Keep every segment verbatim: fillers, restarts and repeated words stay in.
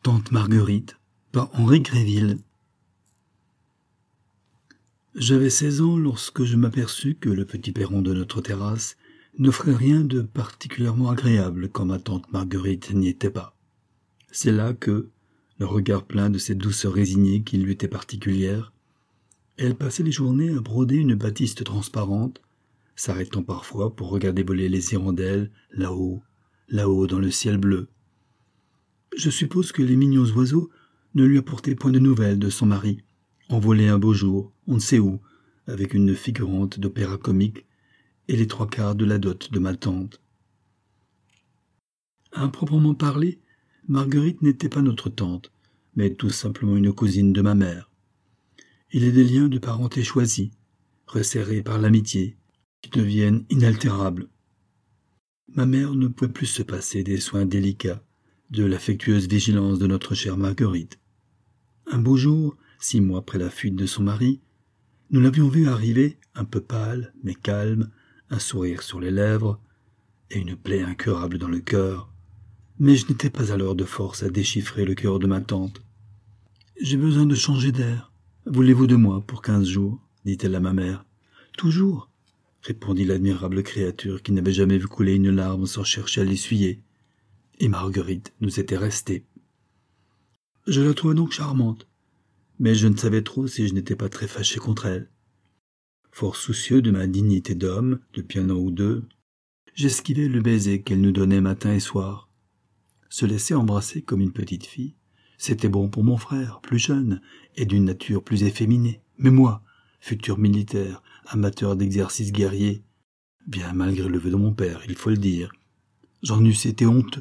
Tante Marguerite par Henri Gréville. J'avais seize ans lorsque je m'aperçus que le petit perron de notre terrasse n'offrait rien de particulièrement agréable quand ma tante Marguerite n'y était pas. C'est là que, le regard plein de cette douceur résignée qui lui était particulière, elle passait les journées à broder une batiste transparente, s'arrêtant parfois pour regarder voler les hirondelles là-haut, là-haut dans le ciel bleu. Je suppose que les mignons oiseaux ne lui apportaient point de nouvelles de son mari, envolé un beau jour, on ne sait où, avec une figurante d'opéra comique et les trois quarts de la dot de ma tante. À proprement parler, Marguerite n'était pas notre tante, mais tout simplement une cousine de ma mère. Il est des liens de parenté choisis, resserrés par l'amitié, qui deviennent inaltérables. Ma mère ne pouvait plus se passer des soins délicats, de l'affectueuse vigilance de notre chère Marguerite. Un beau jour, six mois après la fuite de son mari, nous l'avions vue arriver, un peu pâle, mais calme, un sourire sur les lèvres et une plaie incurable dans le cœur. Mais je n'étais pas alors de force à déchiffrer le cœur de ma tante. « J'ai besoin de changer d'air. Voulez-vous de moi pour quinze jours ?» dit-elle à ma mère. « Toujours !» répondit l'admirable créature qui n'avait jamais vu couler une larme sans chercher à l'essuyer. Et Marguerite nous était restée. Je la trouvais donc charmante, mais je ne savais trop si je n'étais pas très fâché contre elle. Fort soucieux de ma dignité d'homme, depuis un an ou deux, j'esquivais le baiser qu'elle nous donnait matin et soir. Se laisser embrasser comme une petite fille, c'était bon pour mon frère, plus jeune, et d'une nature plus efféminée. Mais moi, futur militaire, amateur d'exercices guerriers, bien malgré le vœu de mon père, il faut le dire, j'en eusse été honteux.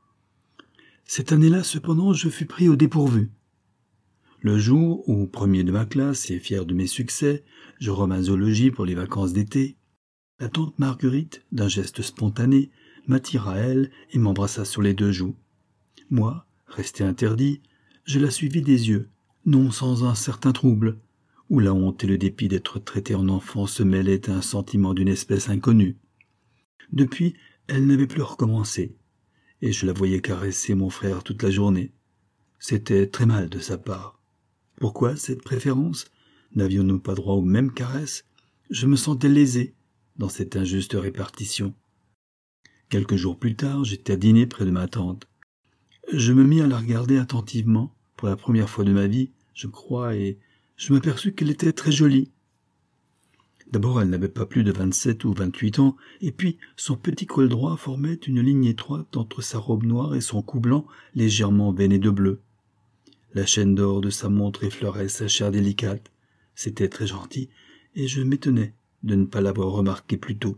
Cette année-là, cependant, je fus pris au dépourvu. Le jour où, premier de ma classe et fier de mes succès, je revins au logis pour les vacances d'été, la tante Marguerite, d'un geste spontané, m'attira à elle et m'embrassa sur les deux joues. Moi, resté interdit, je la suivis des yeux, non sans un certain trouble, où la honte et le dépit d'être traité en enfant se mêlaient à un sentiment d'une espèce inconnue. Depuis, elle n'avait plus recommencé, et je la voyais caresser mon frère toute la journée. C'était très mal de sa part. Pourquoi cette préférence? N'avions-nous pas droit aux mêmes caresses? Je me sentais lésé dans cette injuste répartition. Quelques jours plus tard, j'étais à dîner près de ma tante. Je me mis à la regarder attentivement, pour la première fois de ma vie, je crois, et je m'aperçus qu'elle était très jolie. D'abord, elle n'avait pas plus de vingt-sept ou vingt-huit ans, et puis son petit col droit formait une ligne étroite entre sa robe noire et son cou blanc légèrement veiné de bleu. La chaîne d'or de sa montre effleurait sa chair délicate. C'était très gentil, et je m'étonnais de ne pas l'avoir remarqué plus tôt.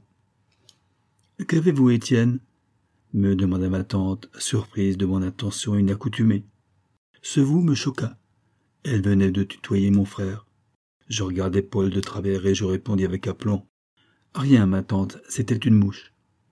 « Qu'avez-vous, Étienne ?» me demanda ma tante, surprise de mon attention inaccoutumée. Ce vous me choqua. Elle venait de tutoyer mon frère. Je regardai Paul de travers et je répondis avec aplomb. « Rien, ma tante, c'était une mouche. »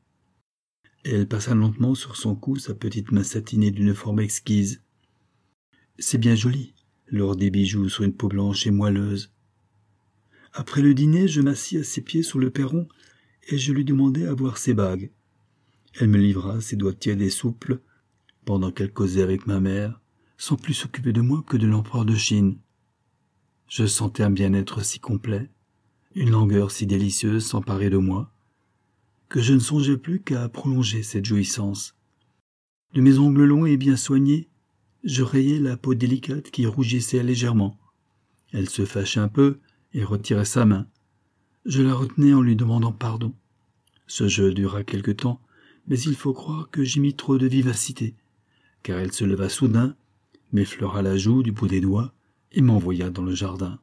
Elle passa lentement sur son cou sa petite main satinée d'une forme exquise. « C'est bien joli, l'or des bijoux sur une peau blanche et moelleuse. » Après le dîner, je m'assis à ses pieds sur le perron et je lui demandai à voir ses bagues. Elle me livra ses doigts tièdes et souples, pendant qu'elle causait avec ma mère, sans plus s'occuper de moi que de l'empereur de Chine. Je sentais un bien-être si complet, une langueur si délicieuse s'emparer de moi, que je ne songeais plus qu'à prolonger cette jouissance. De mes ongles longs et bien soignés, je rayais la peau délicate qui rougissait légèrement. Elle se fâchait un peu et retirait sa main. Je la retenais en lui demandant pardon. Ce jeu dura quelque temps, mais il faut croire que j'y mis trop de vivacité, car elle se leva soudain, m'effleura la joue du bout des doigts et m'envoya dans le jardin.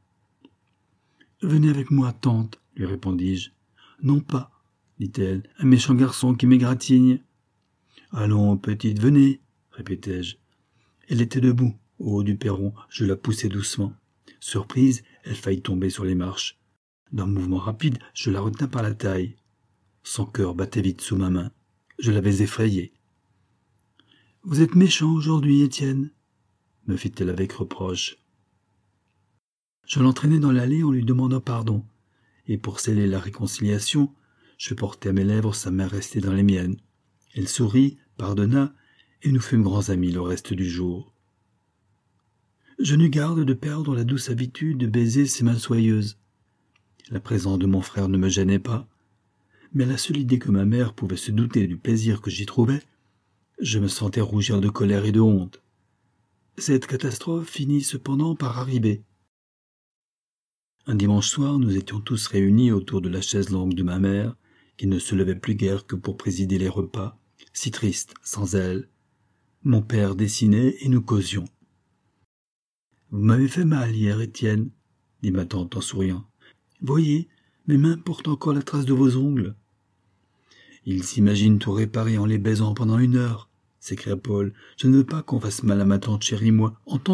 « Venez avec moi, tante, » lui répondis-je. « Non pas, » dit-elle, « un méchant garçon qui m'égratigne. »« Allons, petite, venez, » répétai-je. Elle était debout, au haut du perron, je la poussai doucement. Surprise, elle faillit tomber sur les marches. D'un mouvement rapide, je la retins par la taille. Son cœur battait vite sous ma main. Je l'avais effrayée. « Vous êtes méchant aujourd'hui, Étienne ?» me fit-elle avec reproche. Je l'entraînai dans l'allée en lui demandant pardon, et pour sceller la réconciliation, je portai à mes lèvres sa main restée dans les miennes. Elle sourit, pardonna, et nous fûmes grands amis le reste du jour. Je n'eus garde de perdre la douce habitude de baiser ses mains soyeuses. La présence de mon frère ne me gênait pas, mais à la seule idée que ma mère pouvait se douter du plaisir que j'y trouvais, je me sentais rougir de colère et de honte. Cette catastrophe finit cependant par arriver. Un dimanche soir, nous étions tous réunis autour de la chaise longue de ma mère, qui ne se levait plus guère que pour présider les repas, si triste sans elle. Mon père dessinait et nous causions. « Vous m'avez fait mal hier, Étienne, » dit ma tante en souriant. « Voyez, mes mains portent encore la trace de vos ongles. »« Il s'imagine tout réparer en les baisant pendant une heure, » s'écria Paul. « Je ne veux pas qu'on fasse mal à ma tante chérie, moi. Entends-tu »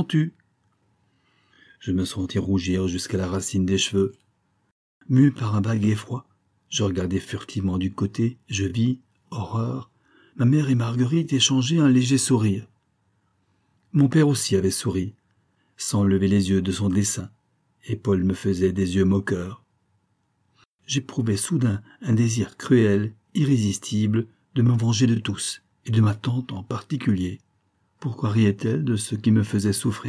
Je me sentis rougir jusqu'à la racine des cheveux. Mu par un vague effroi, je regardai furtivement du côté, je vis, horreur, ma mère et Marguerite échanger un léger sourire. Mon père aussi avait souri, sans lever les yeux de son dessin, et Paul me faisait des yeux moqueurs. J'éprouvais soudain un désir cruel, irrésistible, de me venger de tous, et de ma tante en particulier. Pourquoi riait-elle de ce qui me faisait souffrir ?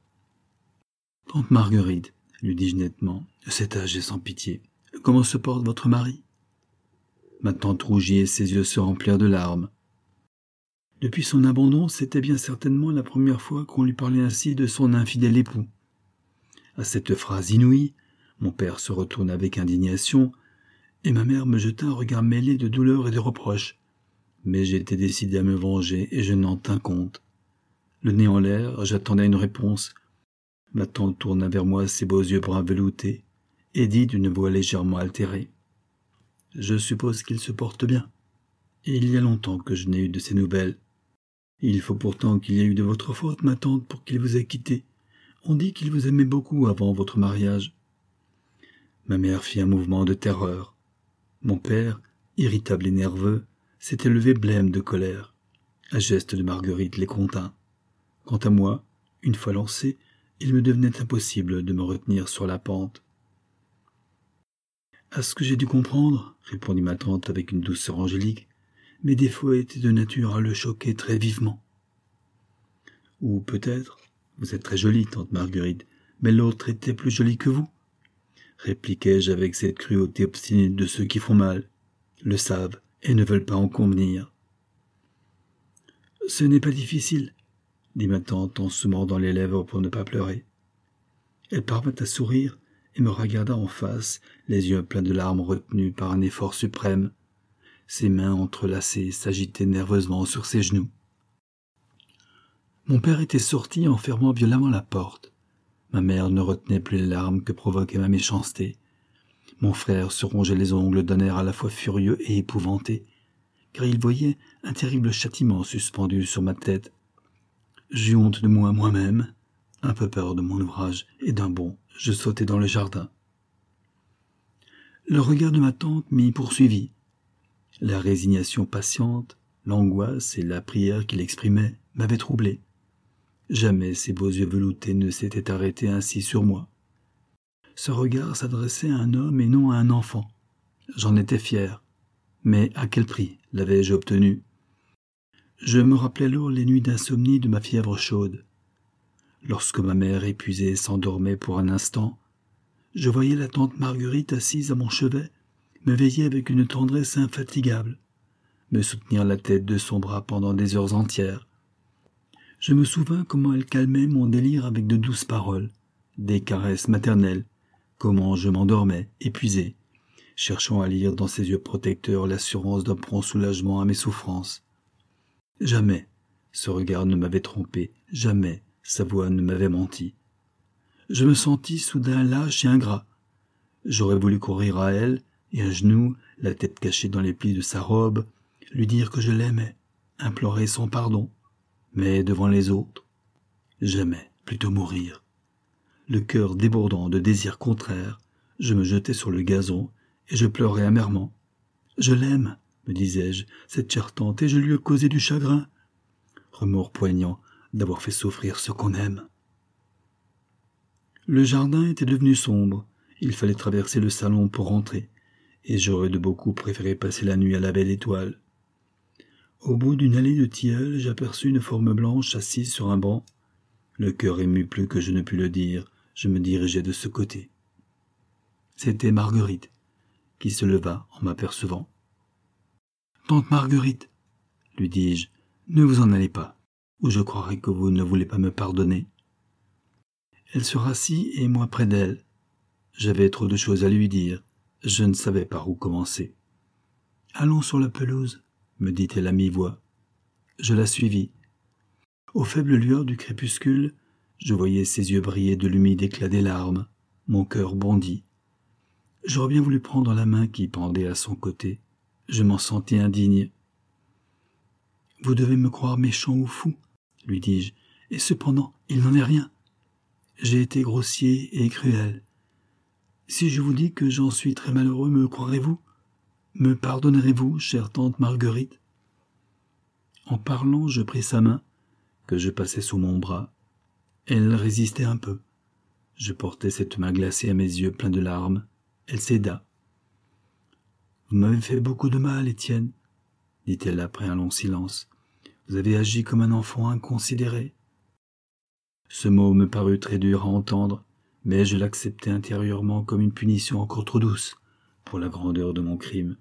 « Tante Marguerite, lui dis-je nettement, cet âge est sans pitié. Comment se porte votre mari ?» Ma tante rougit et ses yeux se remplirent de larmes. Depuis son abandon, c'était bien certainement la première fois qu'on lui parlait ainsi de son infidèle époux. À cette phrase inouïe, mon père se retourna avec indignation, et ma mère me jeta un regard mêlé de douleur et de reproche. Mais j'étais décidé à me venger et je n'en tins compte. Le nez en l'air, j'attendais une réponse. Ma tante tourna vers moi ses beaux yeux bruns veloutés et dit d'une voix légèrement altérée. « Je suppose qu'il se porte bien. Et il y a longtemps que je n'ai eu de ses nouvelles. Il faut pourtant qu'il y ait eu de votre faute, ma tante, pour qu'il vous ait quitté. On dit qu'il vous aimait beaucoup avant votre mariage. » Ma mère fit un mouvement de terreur. Mon père, irritable et nerveux, s'était levé blême de colère. Un geste de Marguerite les contint. Quant à moi, une fois lancé, il me devenait impossible de me retenir sur la pente. « À ce que j'ai dû comprendre, » répondit ma tante avec une douceur angélique, « mes défauts étaient de nature à le choquer très vivement. » « Ou peut-être, vous êtes très jolie, tante Marguerite, mais l'autre était plus jolie que vous, » répliquai-je avec cette cruauté obstinée de ceux qui font mal, le savent et ne veulent pas en convenir. « Ce n'est pas difficile, » dit ma tante en se mordant les lèvres pour ne pas pleurer. Elle parvint à sourire et me regarda en face, les yeux pleins de larmes retenues par un effort suprême. Ses mains entrelacées s'agitaient nerveusement sur ses genoux. Mon père était sorti en fermant violemment la porte. Ma mère ne retenait plus les larmes que provoquait ma méchanceté. Mon frère se rongeait les ongles d'un air à la fois furieux et épouvanté, car il voyait un terrible châtiment suspendu sur ma tête. J'eus honte de moi moi-même, un peu peur de mon ouvrage, et d'un bond, je sautai dans le jardin. Le regard de ma tante m'y poursuivit. La résignation patiente, l'angoisse et la prière qu'il exprimait m'avaient troublé. Jamais ses beaux yeux veloutés ne s'étaient arrêtés ainsi sur moi. Ce regard s'adressait à un homme et non à un enfant. J'en étais fier. Mais à quel prix l'avais-je obtenu ? Je me rappelais alors les nuits d'insomnie de ma fièvre chaude. Lorsque ma mère épuisée s'endormait pour un instant, je voyais la tante Marguerite assise à mon chevet, me veiller avec une tendresse infatigable, me soutenir la tête de son bras pendant des heures entières. Je me souvins comment elle calmait mon délire avec de douces paroles, des caresses maternelles, comment je m'endormais, épuisé, cherchant à lire dans ses yeux protecteurs l'assurance d'un prompt soulagement à mes souffrances. Jamais ce regard ne m'avait trompé, jamais sa voix ne m'avait menti. Je me sentis soudain lâche et ingrat. J'aurais voulu courir à elle, et à genoux, la tête cachée dans les plis de sa robe, lui dire que je l'aimais, implorer son pardon. Mais devant les autres, jamais, plutôt mourir. Le cœur débordant de désirs contraires, je me jetai sur le gazon et je pleurais amèrement. « Je l'aime, » me disais-je, cette chère tante, et je lui ai causé du chagrin. Remords poignant d'avoir fait souffrir ce qu'on aime. Le jardin était devenu sombre, il fallait traverser le salon pour rentrer, et j'aurais de beaucoup préféré passer la nuit à la belle étoile. Au bout d'une allée de tilleuls, j'aperçus une forme blanche assise sur un banc. Le cœur ému plus que je ne pus le dire, je me dirigeai de ce côté. C'était Marguerite, qui se leva en m'apercevant. « Tante Marguerite, lui dis-je, ne vous en allez pas, ou je croirai que vous ne voulez pas me pardonner. » Elle se rassit et moi près d'elle. J'avais trop de choses à lui dire, je ne savais par où commencer. « Allons sur la pelouse, » me dit-elle à mi-voix. Je la suivis. Aux faibles lueurs du crépuscule, je voyais ses yeux briller de l'humide éclat des larmes. Mon cœur bondit. J'aurais bien voulu prendre la main qui pendait à son côté. Je m'en sentis indigne. « Vous devez me croire méchant ou fou, » lui dis-je, « et cependant, il n'en est rien. J'ai été grossier et cruel. Si je vous dis que j'en suis très malheureux, me croirez-vous? Me pardonnerez-vous, chère tante Marguerite ?» En parlant, je pris sa main, que je passai sous mon bras. Elle résistait un peu. Je portais cette main glacée à mes yeux pleins de larmes. Elle céda. « Vous m'avez fait beaucoup de mal, Étienne, » dit-elle après un long silence. « Vous avez agi comme un enfant inconsidéré. » Ce mot me parut très dur à entendre, mais je l'acceptai intérieurement comme une punition encore trop douce pour la grandeur de mon crime.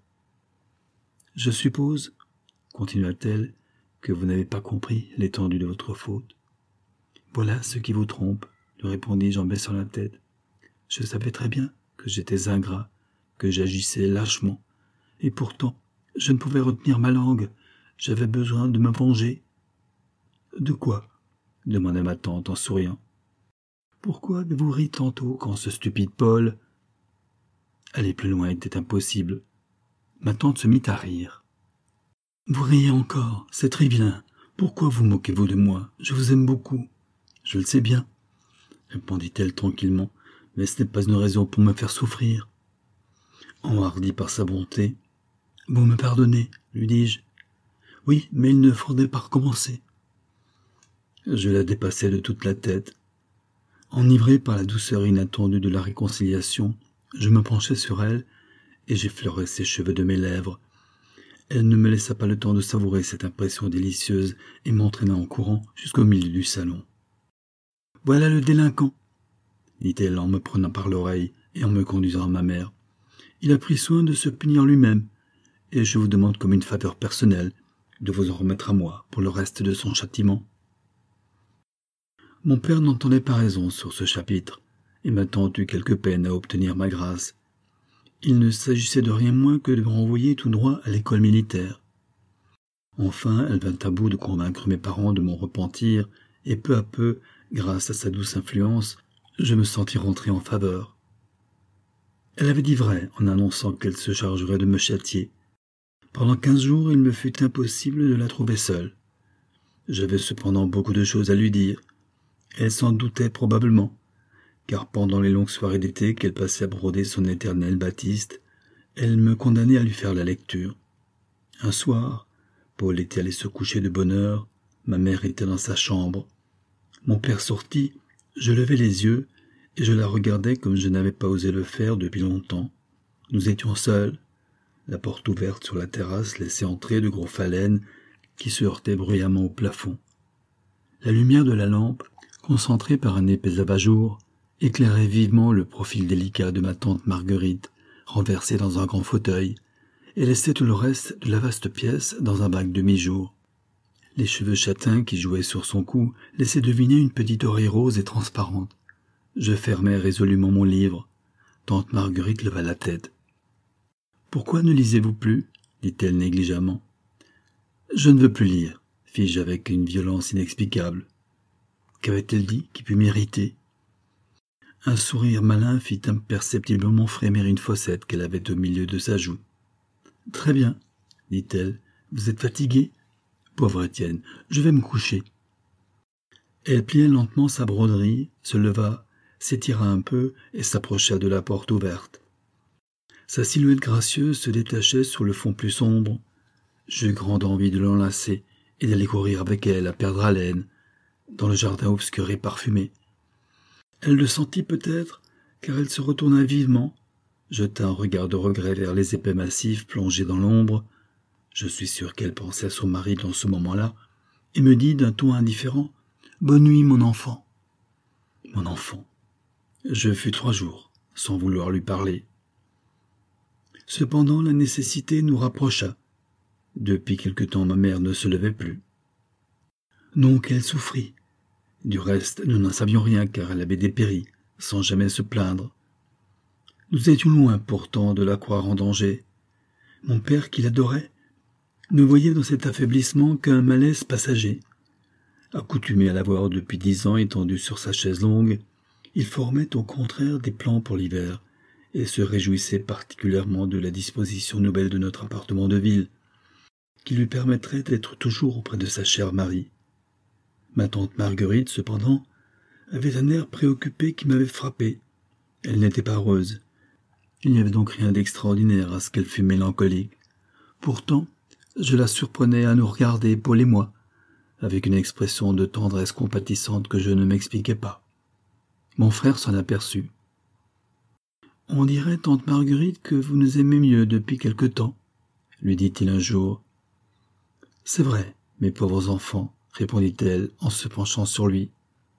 « Je suppose, » continua-t-elle, « que vous n'avez pas compris l'étendue de votre faute. »« Voilà ce qui vous trompe, » lui répondis-je en baissant la tête. « Je savais très bien que j'étais ingrat, que j'agissais lâchement, et pourtant je ne pouvais retenir ma langue, j'avais besoin de me venger. »« De quoi ?» demanda ma tante en souriant. « Pourquoi avez-vous ri tantôt quand ce stupide Paul... » Aller plus loin était impossible. Ma tante se mit à rire. « Vous riez encore, c'est très vilain. Pourquoi vous moquez-vous de moi? Je vous aime beaucoup. »« Je le sais bien, » répondit-elle tranquillement, « mais ce n'est pas une raison pour me faire souffrir. » Enhardi par sa bonté, « Vous me pardonnez, lui dis-je. »« Oui, mais il ne faudrait pas recommencer. » Je la dépassai de toute la tête. Enivré par la douceur inattendue de la réconciliation, je me penchai sur elle et j'effleurai ses cheveux de mes lèvres. Elle ne me laissa pas le temps de savourer cette impression délicieuse et m'entraîna en courant jusqu'au milieu du salon. « Voilà le délinquant, » dit-elle en me prenant par l'oreille et en me conduisant à ma mère. « Il a pris soin de se punir lui-même, et je vous demande comme une faveur personnelle de vous en remettre à moi pour le reste de son châtiment. » Mon père n'entendait pas raison sur ce chapitre, et ma tante eut quelque peine à obtenir ma grâce. Il ne s'agissait de rien moins que de me renvoyer tout droit à l'école militaire. Enfin, elle vint à bout de convaincre mes parents de mon repentir, et peu à peu, grâce à sa douce influence, je me sentis rentrer en faveur. Elle avait dit vrai en annonçant qu'elle se chargerait de me châtier. Pendant quinze jours, il me fut impossible de la trouver seule. J'avais cependant beaucoup de choses à lui dire. Elle s'en doutait probablement, car pendant les longues soirées d'été qu'elle passait à broder son éternel Baptiste, elle me condamnait à lui faire la lecture. Un soir, Paul était allé se coucher de bonne heure, ma mère était dans sa chambre. Mon père sortit, je levai les yeux, et je la regardais comme je n'avais pas osé le faire depuis longtemps. Nous étions seuls. La porte ouverte sur la terrasse laissait entrer de gros phalènes qui se heurtaient bruyamment au plafond. La lumière de la lampe, concentrée par un épais abat-jour, éclairait vivement le profil délicat de ma tante Marguerite, renversée dans un grand fauteuil, et laissait tout le reste de la vaste pièce dans un bac demi-jour. Les cheveux châtains qui jouaient sur son cou laissaient deviner une petite oreille rose et transparente. Je fermai résolument mon livre. Tante Marguerite leva la tête. « Pourquoi ne lisez-vous plus ?» dit-elle négligemment. « Je ne veux plus lire, » fis-je avec une violence inexplicable. Qu'avait-elle dit qui put m'irriter? Un sourire malin fit imperceptiblement frémir une fossette qu'elle avait au milieu de sa joue. « Très bien, » dit-elle, « vous êtes fatigué? Pauvre Étienne, je vais me coucher. » Elle plia lentement sa broderie, se leva, s'étira un peu et s'approcha de la porte ouverte. Sa silhouette gracieuse se détachait sur le fond plus sombre. J'eus grande envie de l'enlacer et d'aller courir avec elle à perdre haleine, dans le jardin obscur et parfumé. Elle le sentit peut-être, car elle se retourna vivement, jeta un regard de regret vers les épais massifs plongés dans l'ombre. Je suis sûr qu'elle pensait à son mari dans ce moment-là, et me dit d'un ton indifférent « Bonne nuit, mon enfant ». Mon enfant. Je fus trois jours sans vouloir lui parler. Cependant, la nécessité nous rapprocha. Depuis quelque temps, ma mère ne se levait plus. Non qu'elle souffrit. Du reste, nous n'en savions rien car elle avait dépéri, sans jamais se plaindre. Nous étions loin pourtant de la croire en danger. Mon père, qui l'adorait, ne voyait dans cet affaiblissement qu'un malaise passager. Accoutumé à la voir depuis dix ans étendu sur sa chaise longue, il formait au contraire des plans pour l'hiver et se réjouissait particulièrement de la disposition nouvelle de notre appartement de ville, qui lui permettrait d'être toujours auprès de sa chère Marie. Ma tante Marguerite, cependant, avait un air préoccupé qui m'avait frappé. Elle n'était pas heureuse. Il n'y avait donc rien d'extraordinaire à ce qu'elle fût mélancolique. Pourtant, je la surprenais à nous regarder, Paul et moi, avec une expression de tendresse compatissante que je ne m'expliquais pas. Mon frère s'en aperçut. « On dirait, tante Marguerite, que vous nous aimez mieux depuis quelque temps, » lui dit-il un jour. « C'est vrai, mes pauvres enfants, » répondit-elle en se penchant sur lui.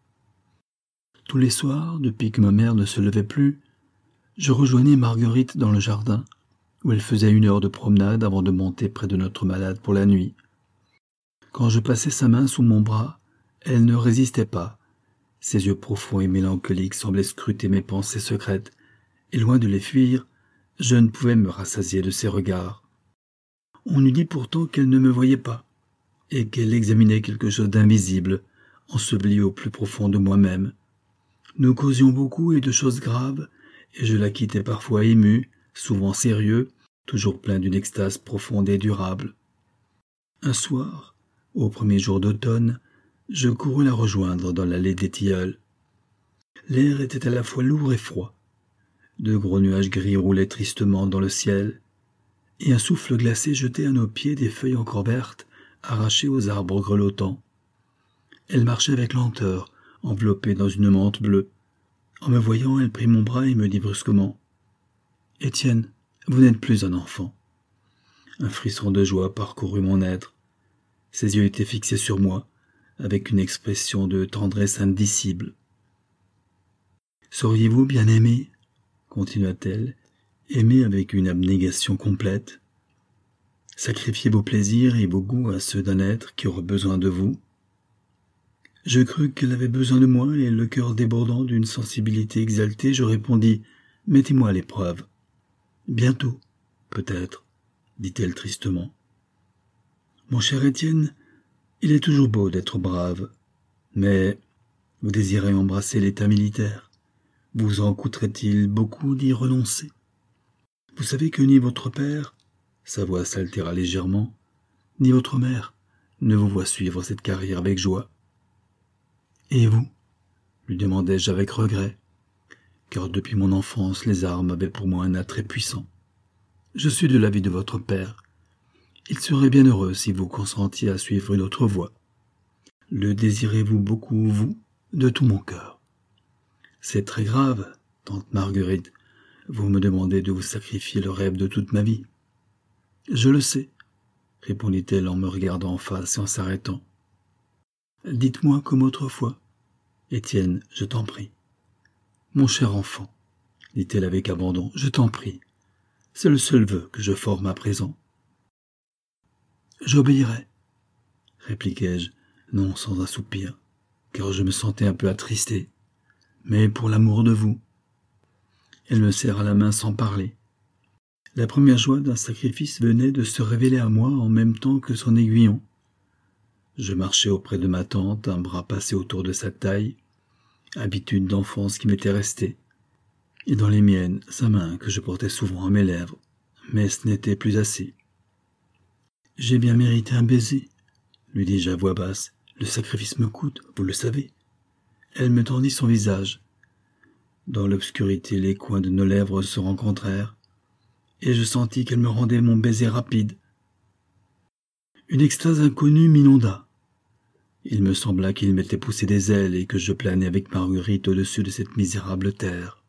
Tous les soirs, depuis que ma mère ne se levait plus, je rejoignais Marguerite dans le jardin, où elle faisait une heure de promenade avant de monter près de notre malade pour la nuit. Quand je passais sa main sous mon bras, elle ne résistait pas. Ses yeux profonds et mélancoliques semblaient scruter mes pensées secrètes, et loin de les fuir, je ne pouvais me rassasier de ses regards. On eût dit pourtant qu'elle ne me voyait pas, et qu'elle examinait quelque chose d'invisible, enseveli au plus profond de moi-même. Nous causions beaucoup et de choses graves, et je la quittais parfois ému, souvent sérieux, toujours plein d'une extase profonde et durable. Un soir, au premier jour d'automne, je courus la rejoindre dans l'allée des tilleuls. L'air était à la fois lourd et froid. De gros nuages gris roulaient tristement dans le ciel, et un souffle glacé jetait à nos pieds des feuilles encore vertes, arrachées aux arbres grelottants. Elle marchait avec lenteur, enveloppée dans une mante bleue. En me voyant, elle prit mon bras et me dit brusquement « Étienne, vous n'êtes plus un enfant. » Un frisson de joie parcourut mon être. Ses yeux étaient fixés sur moi, avec une expression de tendresse indicible. « Sauriez-vous bien aimer ?» continua-t-elle, « aimer avec une abnégation complète, sacrifier vos plaisirs et vos goûts à ceux d'un être qui aurait besoin de vous ?» Je crus qu'elle avait besoin de moi, et le cœur débordant d'une sensibilité exaltée, je répondis « Mettez-moi à l'épreuve. »« Bientôt, peut-être, » dit-elle tristement. « Mon cher Étienne, il est toujours beau d'être brave, mais vous désirez embrasser l'état militaire. Vous en coûterait-il beaucoup d'y renoncer? Vous savez que ni votre père, » sa voix s'altéra légèrement, « ni votre mère ne vous voient suivre cette carrière avec joie. » « Et vous ?» lui demandai-je avec regret, car depuis mon enfance les armes avaient pour moi un attrait puissant. « Je suis de l'avis de votre père. Il serait bien heureux si vous consentiez à suivre une autre voie. Le désirez-vous beaucoup, vous, de tout mon cœur? » « C'est très grave, tante Marguerite. Vous me demandez de vous sacrifier le rêve de toute ma vie. »« Je le sais, » répondit-elle en me regardant en face et en s'arrêtant. « Dites-moi comme autrefois. Étienne, je t'en prie. »« Mon cher enfant, » dit-elle avec abandon, « je t'en prie. C'est le seul vœu que je forme à présent. »« J'obéirai, » répliquai-je, non sans un soupir, car je me sentais un peu attristé. « Mais pour l'amour de vous. » Elle me serra la main sans parler. La première joie d'un sacrifice venait de se révéler à moi en même temps que son aiguillon. Je marchais auprès de ma tante, un bras passé autour de sa taille, habitude d'enfance qui m'était restée, et dans les miennes, sa main que je portais souvent à mes lèvres, mais ce n'était plus assez. « J'ai bien mérité un baiser, » lui dis-je à voix basse, « le sacrifice me coûte, vous le savez. » Elle me tendit son visage. Dans l'obscurité, les coins de nos lèvres se rencontrèrent, et je sentis qu'elle me rendait mon baiser rapide. Une extase inconnue m'inonda. Il me sembla qu'il m'était poussé des ailes et que je planais avec Marguerite au-dessus de cette misérable terre.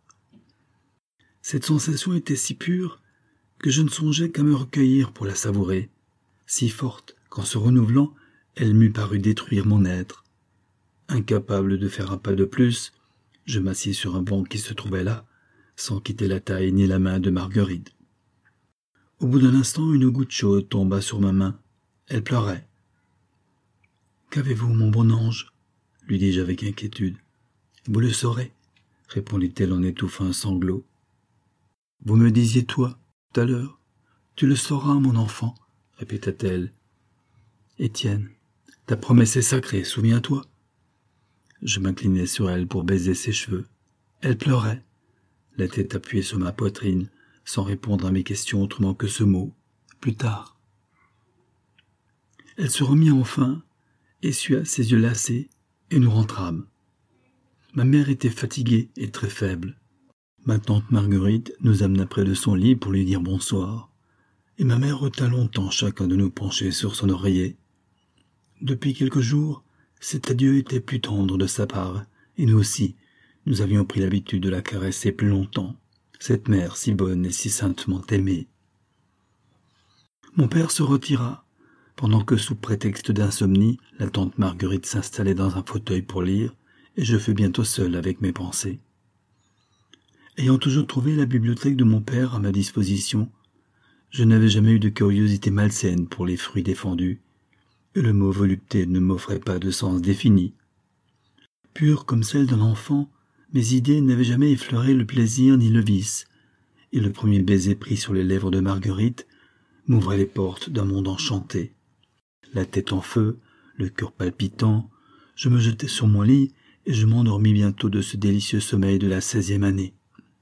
Cette sensation était si pure que je ne songeais qu'à me recueillir pour la savourer, si forte qu'en se renouvelant, elle m'eût paru détruire mon être. Incapable de faire un pas de plus, Je m'assis sur un banc qui se trouvait là, sans quitter la taille ni la main de Marguerite. Au bout d'un instant, une goutte chaude tomba sur ma main. Elle pleurait. « Qu'avez-vous, mon bon ange ?» lui dis-je avec inquiétude. « Vous le saurez, » répondit-elle en étouffant un sanglot. « Vous me disiez, toi, tout à l'heure. Tu le sauras, mon enfant, » répéta-t-elle. « Étienne, ta promesse est sacrée, souviens-toi. » Je m'inclinai sur elle pour baiser ses cheveux. Elle pleurait, la tête appuyée sur ma poitrine, sans répondre à mes questions autrement que ce mot. Plus tard. Elle se remit enfin, essuia ses yeux lassés, et nous rentrâmes. Ma mère était fatiguée et très faible. Ma tante Marguerite nous amena près de son lit pour lui dire bonsoir, et ma mère retint longtemps chacun de nous pencher sur son oreiller. Depuis quelques jours, cet adieu était plus tendre de sa part, et nous aussi, nous avions pris l'habitude de la caresser plus longtemps, cette mère si bonne et si saintement aimée. Mon père se retira, pendant que, sous prétexte d'insomnie, la tante Marguerite s'installait dans un fauteuil pour lire, et je fus bientôt seul avec mes pensées. Ayant toujours trouvé la bibliothèque de mon père à ma disposition, je n'avais jamais eu de curiosité malsaine pour les fruits défendus, et le mot volupté ne m'offrait pas de sens défini. Pure comme celle d'un enfant, mes idées n'avaient jamais effleuré le plaisir ni le vice, et le premier baiser pris sur les lèvres de Marguerite m'ouvrait les portes d'un monde enchanté. La tête en feu, le cœur palpitant, je me jetai sur mon lit et je m'endormis bientôt de ce délicieux sommeil de la seizième année.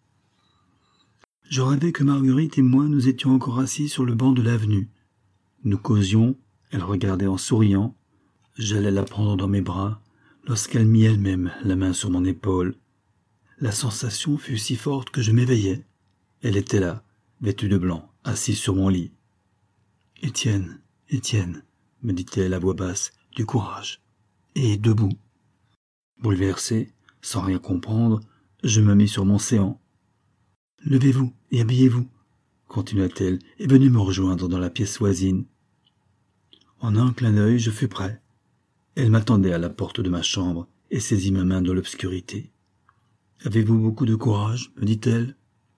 Je rêvais que Marguerite et moi nous étions encore assis sur le banc de l'avenue. Nous causions, elle regardait en souriant, j'allais la prendre dans mes bras, lorsqu'elle mit elle-même la main sur mon épaule. La sensation fut si forte que je m'éveillai. Elle était là, vêtue de blanc, assise sur mon lit. « Étienne, Étienne » me dit-elle à voix basse, « du courage. » Et debout. Bouleversé, sans rien comprendre, je me mis sur mon séant. « Levez-vous et habillez-vous, » continua-t-elle, et venez me rejoindre dans la pièce voisine. En un clin d'œil, je fus prêt. Elle m'attendait à la porte de ma chambre et saisit ma main dans l'obscurité. « Avez-vous beaucoup de courage ?» me dit-elle.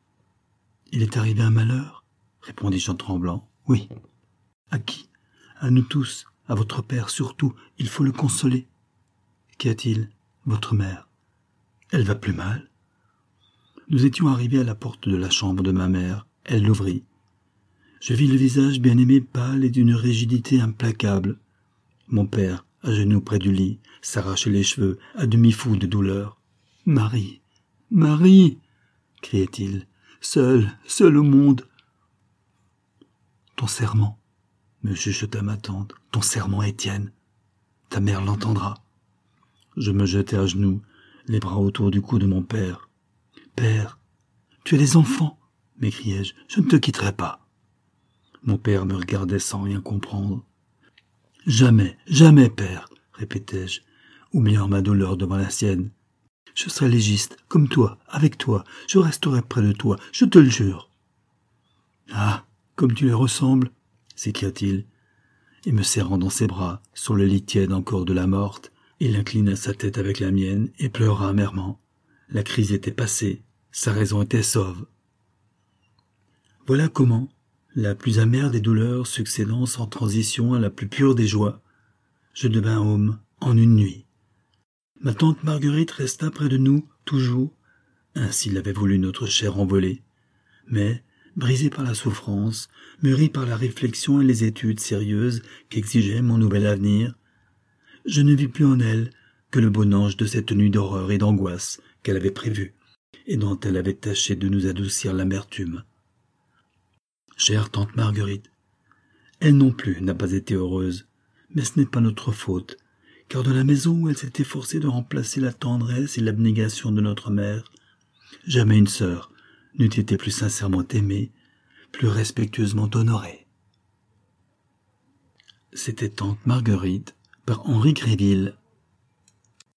« Il est arrivé un malheur ?» répondis-je en tremblant. « Oui. »« À qui ? » ?»« À nous tous, à votre père surtout, il faut le consoler. »« Qu'y a-t-il ? » ?»« Votre mère. »« Elle va plus mal ?» Nous étions arrivés à la porte de la chambre de ma mère. Elle l'ouvrit. Je vis le visage bien-aimé pâle et d'une rigidité implacable. Mon père, à genoux près du lit, s'arrachait les cheveux, à demi fou de douleur. « Marie, Marie !» criait-il. « Seul, seul au monde !»« Ton serment !» me chuchota ma tante. « Ton serment, Étienne. Ta mère l'entendra. » Je me jetai à genoux, les bras autour du cou de mon père. « Père, tu as des enfants !» m'écriai-je. « Je ne te quitterai pas. » Mon père me regardait sans rien comprendre. « Jamais, jamais, père !» répétai-je, oubliant ma douleur devant la sienne. « Je serai légiste, comme toi, avec toi. Je resterai près de toi, je te le jure. »« Ah, comme tu les ressembles !» s'écria-t-il, et me serrant dans ses bras, sur le lit tiède encore de la morte, il inclina sa tête avec la mienne et pleura amèrement. La crise était passée, sa raison était sauve. Voilà comment, la plus amère des douleurs succédant sans transition à la plus pure des joies, je devins homme en une nuit. Ma tante Marguerite resta près de nous, toujours, ainsi l'avait voulu notre cher envolé, mais, brisé par la souffrance, mûri par la réflexion et les études sérieuses qu'exigeait mon nouvel avenir, je ne vis plus en elle que le bon ange de cette nuit d'horreur et d'angoisse qu'elle avait prévue, et dont elle avait tâché de nous adoucir l'amertume. Chère tante Marguerite, elle non plus n'a pas été heureuse, mais ce n'est pas notre faute, car dans la maison où elle s'est efforcée de remplacer la tendresse et l'abnégation de notre mère, jamais une sœur n'eût été plus sincèrement aimée, plus respectueusement honorée. C'était Tante Marguerite par Henri Gréville.